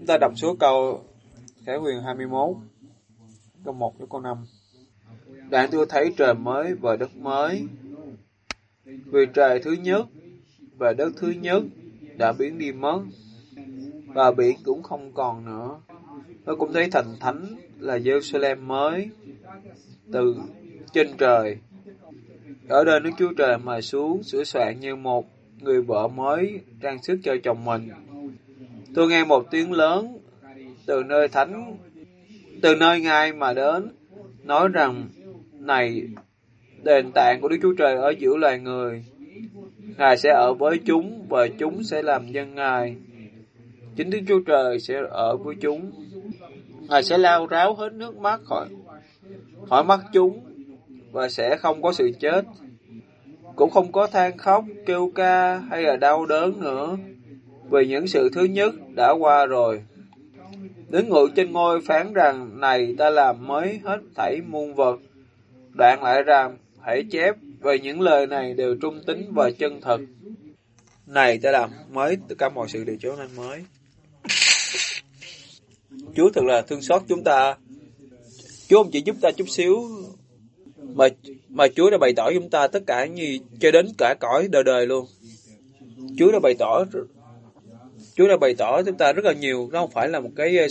ta đọc số câu Khải Huyền 21, câu 1 đến câu 5. Đoạn tôi thấy trời mới và đất mới, vì trời thứ nhất và đất thứ nhất đã biến đi mất, và biển cũng không còn nữa. Tôi cũng thấy thành thánh là Jerusalem mới từ trên trời, ở nơi Đức Chúa Trời mà xuống, sửa soạn như một người vợ mới trang sức cho chồng mình. Tôi nghe một tiếng lớn từ nơi thánh, từ nơi Ngài mà đến, nói rằng: này, đền tạng của Đức Chúa Trời ở giữa loài người, Ngài sẽ ở với chúng và chúng sẽ làm dân Ngài. Chính Đức Chúa Trời sẽ ở với chúng. Ngài sẽ lau ráo hết nước mắt khỏi mắt chúng, và sẽ không có sự chết, cũng không có than khóc, kêu ca hay là đau đớn nữa, vì những sự thứ nhất đã qua rồi. Đứng ngự trên ngôi phán rằng: này, ta làm mới hết thảy muôn vật. Đoạn lại rằng: hãy chép, về những lời này đều trung tín và chân thật. Này, ta làm mới, tất cả mọi sự đều trở nên mới. Chúa thật là thương xót chúng ta. Chúa không chỉ giúp ta chút xíu, mà Chúa đã bày tỏ chúng ta tất cả như cho đến cả cõi đời đời luôn. Chúa đã bày tỏ chúng ta rất là nhiều. Nó không phải là một cái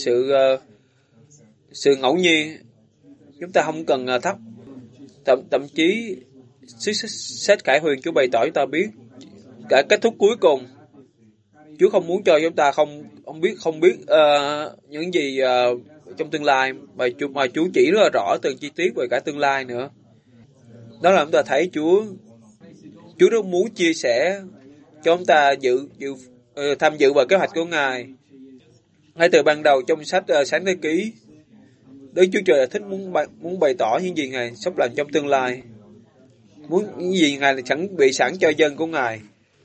sự ngẫu nhiên. Chúng ta không cần thậm chí sách Khải Huyền Chúa bày tỏ chúng ta biết cả kết thúc cuối cùng. Chúa không muốn cho chúng ta không biết những gì trong tương lai, mà Chúa chỉ rất là rõ từng chi tiết về cả tương lai nữa. Đó là chúng ta thấy Chúa rất muốn chia sẻ cho chúng ta tham dự vào kế hoạch của Ngài. Ngay từ ban đầu trong sách Sáng Thế Ký, Đức Chúa Trời là thích muốn bày tỏ những gì Ngài sắp làm trong tương lai, muốn những gì Ngài là bị sẵn cho dân của Ngài.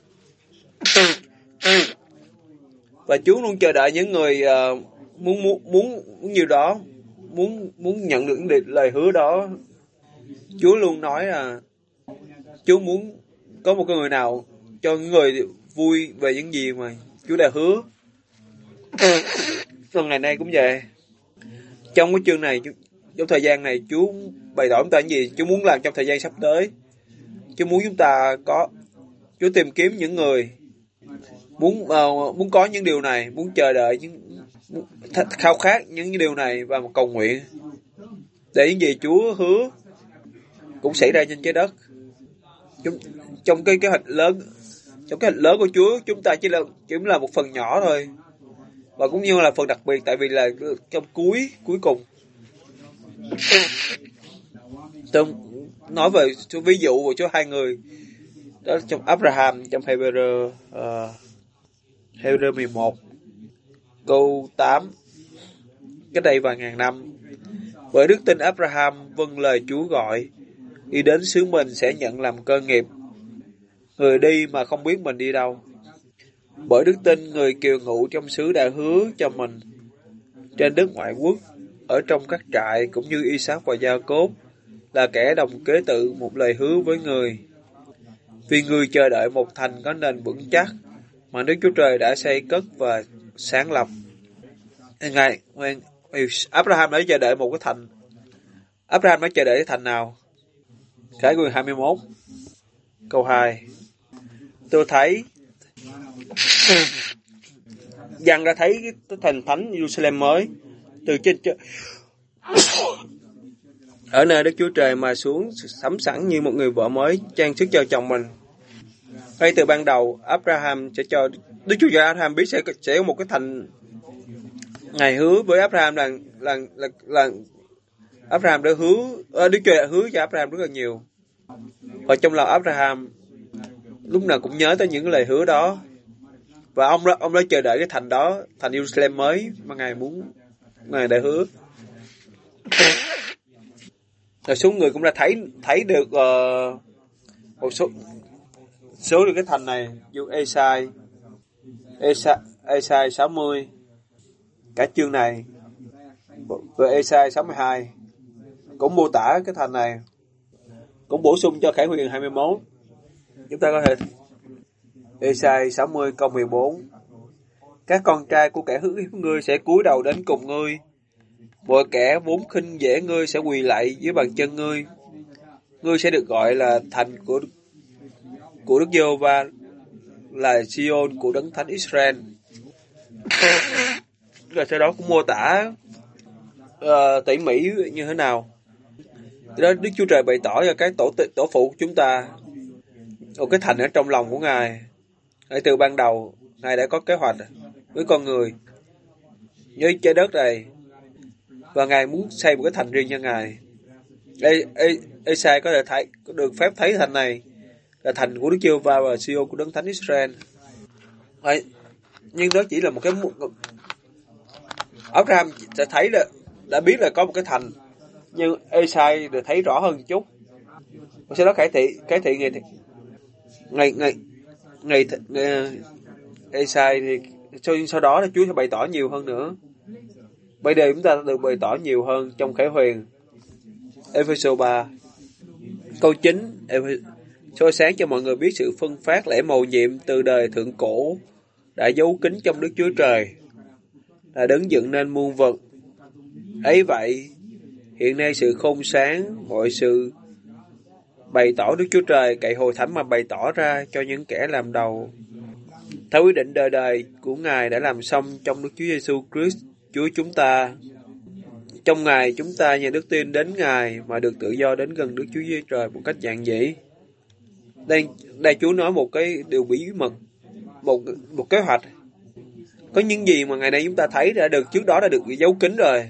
Và Chúa luôn chờ đợi những người muốn như đó, muốn nhận được lời hứa đó. Chúa luôn nói là Chúa muốn có một người nào cho những người vui về những gì mà Chúa đã hứa. Còn ngày nay cũng vậy. Trong cái chương này, trong thời gian này, Chúa bày tỏ chúng ta những gì Chúa muốn làm trong thời gian sắp tới. Chúa muốn chúng ta Chúa tìm kiếm những người muốn có những điều này, muốn chờ đợi khao khát những điều này và cầu nguyện để những gì Chúa hứa cũng xảy ra trên trái đất. Trong cái kế hoạch lớn, của Chúa, chúng ta chỉ là một phần nhỏ thôi, và cũng như là phần đặc biệt, tại vì là trong cuối cùng. Tôi nói về ví dụ của hai người đó trong Abraham, trong Hebrew 11 câu 8, cách đây vài ngàn năm. Bởi đức tin Abraham vâng lời Chúa gọi, đi đến xứ mình sẽ nhận làm cơ nghiệp. Người đi mà không biết mình đi đâu. Bởi đức tin người kiều ngụ trong xứ đã hứa cho mình trên đất ngoại quốc, ở trong các trại, cũng như Isaac và Gia-cốp là kẻ đồng kế tự một lời hứa với người. Vì người chờ đợi một thành có nền vững chắc mà Đức Chúa Trời đã xây cất và sáng lập. Abraham đã chờ đợi một cái thành. Abraham đã chờ đợi cái thành nào? Khải Huyền 21 câu 2. Tôi thấy Giăng đã thấy cái thành thánh Jerusalem mới từ trên trời, ở nơi Đức Chúa Trời mà xuống, sắm sẵn như một người vợ mới trang sức cho chồng mình. Ngay từ ban đầu, Abraham sẽ cho Đức Chúa Trời Abraham biết sẽ có một cái thành. Ngài hứa với Abraham là Abraham đã hứa, Đức Chúa Trời đã hứa cho Abraham rất là nhiều. Và trong lòng Abraham lúc nào cũng nhớ tới những lời hứa đó. Và ông đã chờ đợi cái thành đó, thành Jerusalem mới mà Ngài đã hứa. Rồi số người cũng đã thấy được một số được cái thành này, như Ê-sai 60, cả chương này, và Ê-sai 62 cũng mô tả cái thành này, cũng bổ sung cho Khải Huyền 21. Chúng ta có thể Ê-sai 60 câu 14. Các con trai của kẻ ức hiếp ngươi sẽ cúi đầu đến cùng ngươi. Mọi kẻ vốn khinh dễ ngươi sẽ quỳ lạy dưới bàn chân ngươi. Ngươi sẽ được gọi là thành của Đức Giê-hô-va, là Sion của Đấng Thánh Israel. Rồi sau đó cũng mô tả tỉ mỉ như thế nào. Đó, Đức Chúa Trời bày tỏ cho cái tổ phụ của chúng ta một cái thành ở trong lòng của Ngài. Ngay từ ban đầu, Ngài đã có kế hoạch với con người, với trái đất này, và Ngài muốn xây một cái thành riêng cho Ngài. Ê-sai có thể được phép thấy thành này là thành của Đức Giê-hô-va và Sion của Đấng Thánh Israel. Nhưng đó chỉ là một cái Abraham sẽ thấy là đã biết là có một cái thành, nhưng Ê-sai được thấy rõ hơn một chút. Và sau đó cải thị ngày Ê-sai thì sau đó là Chúa sẽ bày tỏ nhiều hơn nữa. Bây giờ chúng ta được bày tỏ nhiều hơn trong Khải Huyền. Ê-phê-sô 3 câu 9 soi sáng cho mọi người biết sự phân phát lẽ mầu nhiệm từ đời thượng cổ đã giấu kín trong Đức Chúa Trời, là đấng dựng nên muôn vật. Ấy vậy, hiện nay sự khôn sáng, mọi sự bày tỏ Đức Chúa Trời cậy hội thánh mà bày tỏ ra cho những kẻ làm đầu. Theo quyết định đời đời của Ngài đã làm xong trong Đức Chúa Giêsu Christ, Chúa chúng ta. Trong Ngài chúng ta nhờ đức tin đến Ngài mà được tự do đến gần Đức Chúa Trời một cách giản dĩ. Đây Chúa nói một cái điều bí mật, một kế hoạch. Có những gì mà ngày nay chúng ta thấy trước đó đã được giấu kín rồi.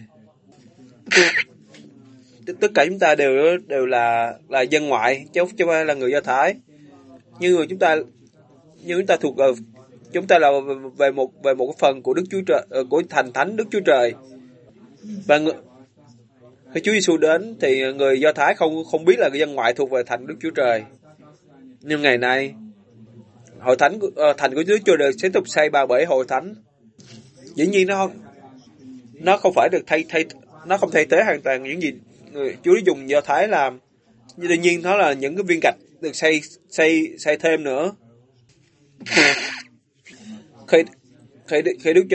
Tất cả chúng ta đều là dân ngoại, chứ không phải là người Do Thái. Nhưng chúng ta thuộc chúng ta là về một cái phần của Đức Chúa Trời, của thành thánh Đức Chúa Trời. Và khi Chúa Giêsu đến thì người Do Thái không biết là người dân ngoại thuộc về thành Đức Chúa Trời. Nhưng ngày nay hội thánh thành của Đức Chúa Trời sẽ tục xây bởi hội thánh. Dĩ nhiên nó không phải được nó không thay thế hoàn toàn những gì Chúa dùng Do Thái làm. Nhưng tuy nhiên nó là những cái viên gạch được xây thêm nữa. Khi Đức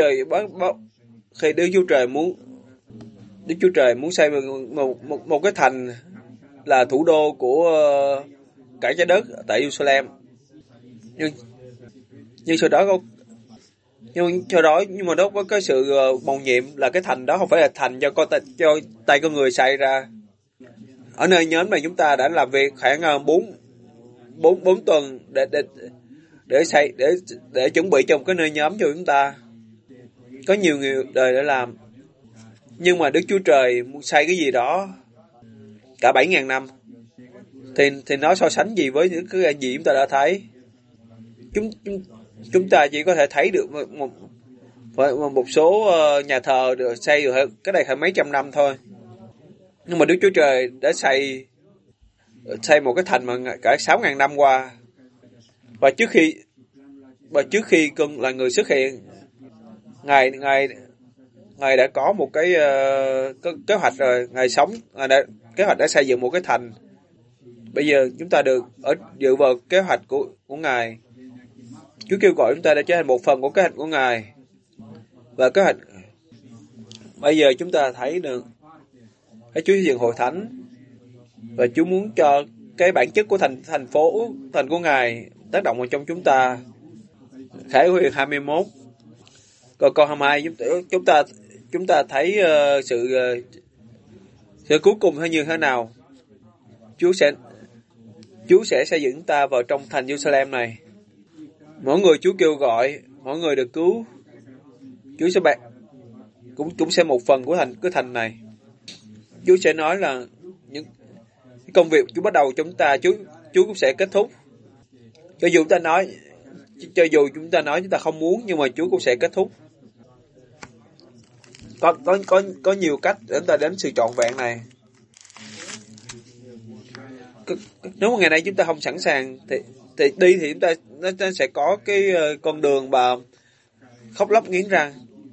Chúa Trời muốn xây một cái thành là thủ đô của cả trái đất tại Jerusalem. Nhưng mà đó có cái sự mầu nhiệm là cái thành đó không phải là thành do tay con người xây ra. Ở nơi nhóm này chúng ta đã làm việc khoảng 4 tuần để chuẩn bị trong cái nơi nhóm cho chúng ta. Có nhiều người đời để làm. Nhưng mà Đức Chúa Trời muốn xây cái gì đó cả 7.000 năm. Thì nó so sánh gì với những cái gì chúng ta đã thấy. Chúng ta chỉ có thể thấy được một số nhà thờ được xây được cái này khoảng mấy trăm năm thôi. Nhưng mà Đức Chúa Trời đã xây một cái thành mà cả 6.000 năm qua. Và trước khi cưng là người xuất hiện, Ngài đã có một cái kế hoạch rồi. Ngài đã kế hoạch đã xây dựng một cái thành. Bây giờ chúng ta được dựa vào kế hoạch của Ngài. Chúa kêu gọi chúng ta để trở thành một phần của kế hoạch của Ngài. Và kế hoạch bây giờ chúng ta thấy được Chúa xây dựng hội thánh, và Chúa muốn cho cái bản chất của thành của Ngài tác động vào trong chúng ta. Khải Huyền 21 câu 22 chúng ta thấy sự cuối cùng hay như thế nào. Chúa sẽ xây dựng chúng ta vào trong thành Jerusalem này. Mỗi người Chúa kêu gọi, mỗi người được cứu. Chúa sẽ cũng sẽ một phần của cái thành này. Chúa sẽ nói là những công việc Chúa bắt đầu chúng ta, Chúa cũng sẽ kết thúc. Cho dù chúng ta nói chúng ta không muốn, nhưng mà Chúa cũng sẽ kết thúc. Có nhiều cách để chúng ta đến sự trọn vẹn này. Nếu mà ngày nay chúng ta không sẵn sàng thì đi thì nó sẽ có cái con đường mà khóc lóc nghiến răng.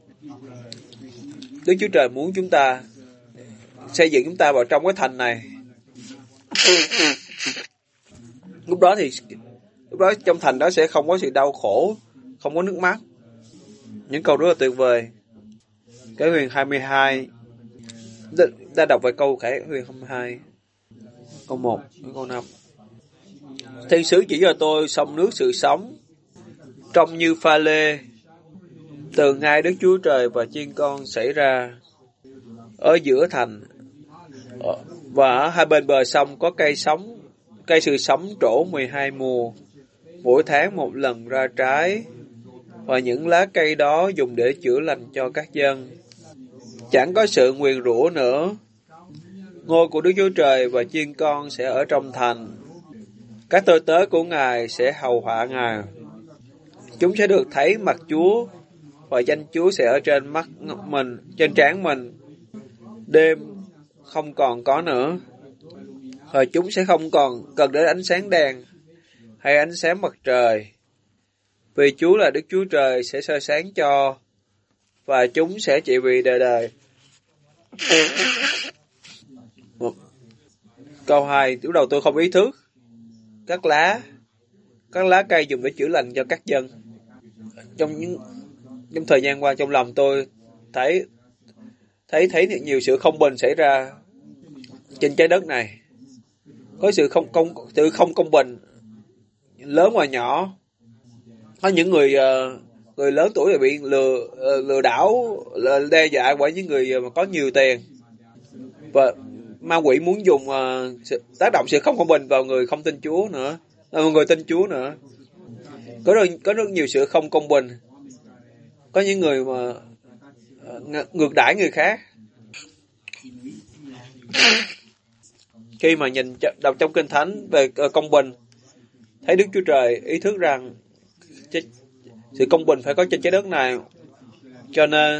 Đức Chúa Trời muốn chúng ta xây dựng chúng ta vào trong cái thành này. Lúc đó trong thành đó sẽ không có sự đau khổ, không có nước mắt. Những câu rất là tuyệt vời. Khải Huyền 22. Ta đọc vài câu Khải Huyền 22. Câu 1, câu 5. Thiên sứ chỉ cho tôi sông nước sự sống, trông như pha lê, từ ngay Đức Chúa Trời và chiên con xảy ra ở giữa thành, và ở hai bên bờ sông có cây sự sống trổ 12 mùa, mỗi tháng một lần ra trái, và những lá cây đó dùng để chữa lành cho các dân. Chẳng có sự nguyền rủa nữa. Ngôi của Đức Chúa Trời và chiên con sẽ ở trong thành. Các tôi tớ của Ngài sẽ hầu hạ Ngài. Chúng sẽ được thấy mặt Chúa, và danh Chúa sẽ ở trên mắt mình, trên trán mình. Đêm không còn có nữa, và chúng sẽ không còn cần đến ánh sáng đèn hay ánh sáng mặt trời. Vì Chúa là Đức Chúa Trời sẽ soi sáng cho, và chúng sẽ trị vì đời đời. Câu 2. Lúc đầu tôi không ý thức các lá cây dùng để chữa lành cho các dân. Trong thời gian qua, trong lòng tôi thấy nhiều sự không bình xảy ra trên trái đất này. Có sự không công bình lớn và nhỏ. Có những người lớn tuổi bị lừa đảo, đe dọa bởi những người mà có nhiều tiền, và ma quỷ muốn dùng tác động sự không công bình vào người không tin Chúa nữa, người tin Chúa nữa. Có rất nhiều sự không công bình. Có những người mà ngược đãi người khác. Khi mà đọc trong Kinh Thánh về công bình, thấy Đức Chúa Trời ý thức rằng sự công bình phải có trên trái đất này, cho nên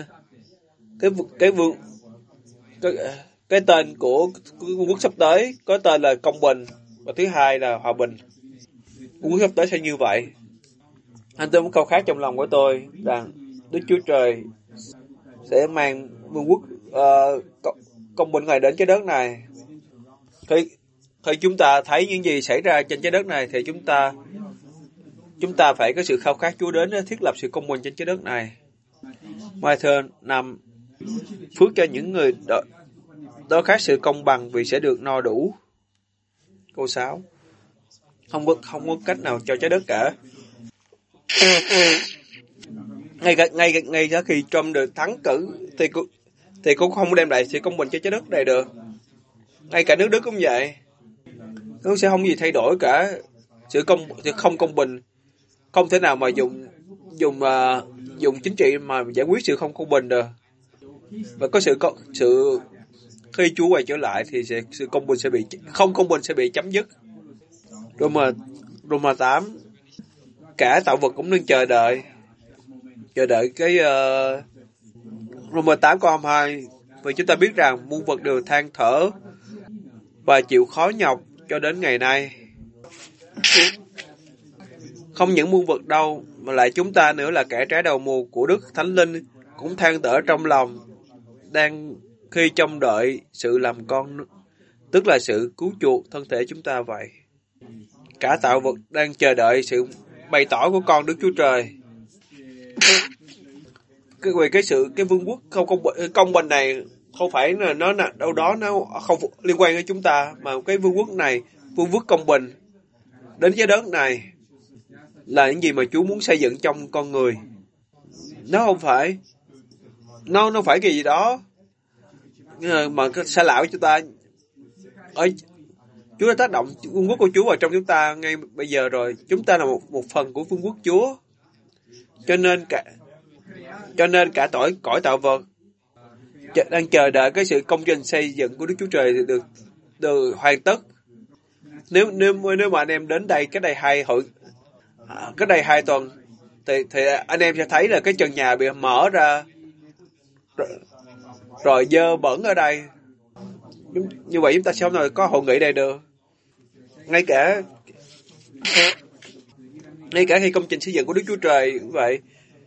cái tên của vương quốc sắp tới có tên là công bình, và thứ hai là hòa bình. Vương quốc sắp tới sẽ như vậy. Anh tôi một câu khác trong lòng của tôi rằng Đức Chúa Trời sẽ mang vương quốc công bình Ngài đến trái đất này. Khi chúng ta thấy những gì xảy ra trên trái đất này thì chúng ta phải có sự khao khát Chúa đến thiết lập sự công bình trên trái đất này. Mai thơ 5. Phước cho những người đó khác sự công bằng vì sẽ được no đủ. Câu 6. Không có cách nào cho trái đất cả. Ngay cả khi Trump được thắng cử thì cũng không đem lại sự công bình cho trái đất này được. Ngay cả nước Đức cũng vậy. Nó sẽ không gì thay đổi cả. Sự không công bình không thể nào mà dùng chính trị mà giải quyết sự không công bình được. Và có sự khi Chúa quay trở lại thì sự không công bình sẽ bị chấm dứt. Roma 8. Cả tạo vật cũng đang chờ đợi cái Roma 8 câu 22. Vì chúng ta biết rằng muôn vật đều than thở và chịu khó nhọc cho đến ngày nay. Không những muôn vật đâu, mà lại chúng ta nữa là kẻ trái đầu mùa của Đức Thánh Linh cũng than thở trong lòng, đang khi trông đợi sự làm con, tức là sự cứu chuộc thân thể chúng ta vậy. Cả tạo vật đang chờ đợi sự bày tỏ của con Đức Chúa Trời. Cái vương quốc không công bình này không phải là nó đâu đó nó không liên quan đến chúng ta, mà cái vương quốc công bình đến trái đất này là những gì mà Chúa muốn xây dựng trong con người. Nó không phải cái gì đó mà sai lão cho ta. Chúa đã tác động vương quốc của Chúa vào trong chúng ta ngay bây giờ rồi. Chúng ta là một phần của vương quốc Chúa. Cho nên cả cõi tạo vật đang chờ đợi cái sự công trình xây dựng của Đức Chúa Trời được hoàn tất. Nếu mà anh em đến đây cách đây 2 tuần thì anh em sẽ thấy là cái trần nhà bị mở ra rồi dơ bẩn ở đây. Như vậy chúng ta sẽ không nào có hội nghị đây được. Ngay cả khi công trình xây dựng của Đức Chúa Trời cũng vậy,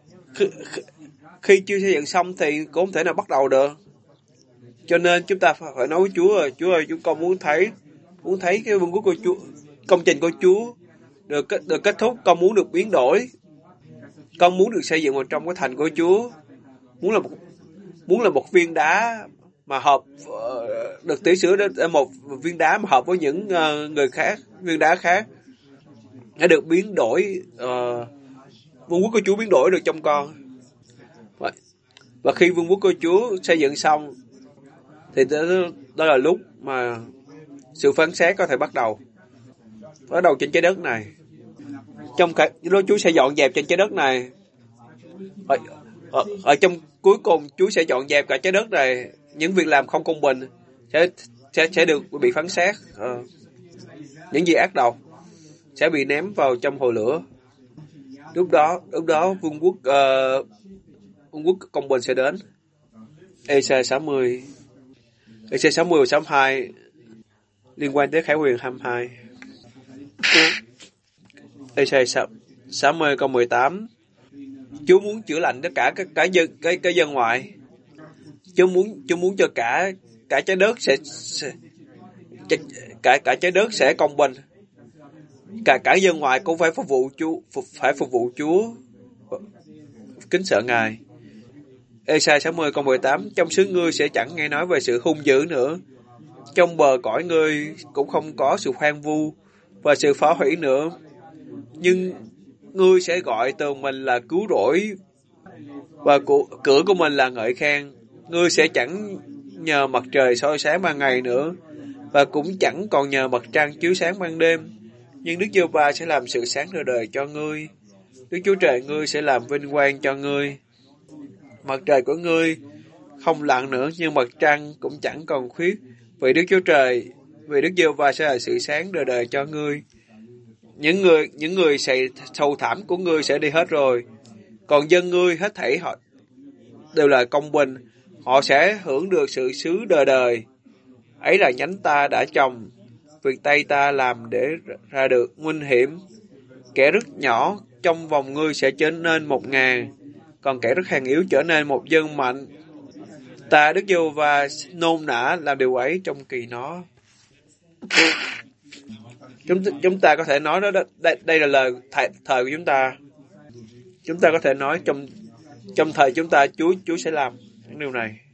khi chưa xây dựng xong thì cũng không thể nào bắt đầu được. Cho nên chúng ta phải nói với Chúa ơi, chúng con muốn thấy cái vương quốc của Chúa, công trình của Chúa được kết thúc. Con muốn được biến đổi. Con muốn được xây dựng vào trong cái thành của Chúa, muốn là một viên đá mà hợp được tỉ sửa đến một viên đá mà hợp với những người khác, viên đá khác đã được biến đổi, vương quốc của Chúa biến đổi được trong con. Và khi vương quốc của Chúa xây dựng xong thì đó là lúc mà sự phán xét có thể bắt đầu trên trái đất này. Trong cả lúc Chúa sẽ dọn dẹp trên trái đất này, ở trong cuối cùng Chúa sẽ dọn dẹp cả trái đất này. Những việc làm không công bình sẽ được bị phán xét. Những gì ác độc sẽ bị ném vào trong hồ lửa. Lúc đó vương quốc công bình sẽ đến. Ê-sai 60 và 62 liên quan tới Khải Huyền 22. Ê-sai 60 câu 18. Chúa muốn chữa lành tất cả cái dân ngoại. Chúa muốn cho cả trái đất cả trái đất sẽ công bình. Cả dân ngoại cũng phải phục vụ Chúa, kính sợ Ngài. Ê-sai 60 câu 18. Trong xứ ngươi sẽ chẳng nghe nói về sự hung dữ nữa. Trong bờ cõi ngươi cũng không có sự hoang vu và sự phá hủy nữa. Nhưng ngươi sẽ gọi từ mình là cứu rỗi và cửa của mình là ngợi khen. Ngươi sẽ chẳng nhờ mặt trời soi sáng ban ngày nữa và cũng chẳng còn nhờ mặt trăng chiếu sáng ban đêm. Nhưng Đức Giê-hô-va sẽ làm sự sáng đời đời cho ngươi. Đức Chúa Trời ngươi sẽ làm vinh quang cho ngươi. Mặt trời của ngươi không lặn nữa, nhưng mặt trăng cũng chẳng còn khuyết. Vì Đức Giê-hô-va sẽ là sự sáng đời đời cho ngươi. Những người sầu thảm của ngươi sẽ đi hết rồi. Còn dân ngươi hết thảy họ đều là công bình. Họ sẽ hưởng được sự xứ đời đời. Ấy là nhánh ta đã trồng, việc tay ta làm để ra được nguy hiểm. Kẻ rất nhỏ trong vòng ngươi sẽ trở nên 1.000, còn kẻ rất hèn yếu trở nên một dân mạnh. Ta Đức Giê-hô-va nôn nã làm điều ấy trong kỳ nó. Chúng ta có thể nói đó, đây là lời thời của chúng ta. Chúng ta có thể nói trong thời chúng ta, Chúa sẽ làm những điều này.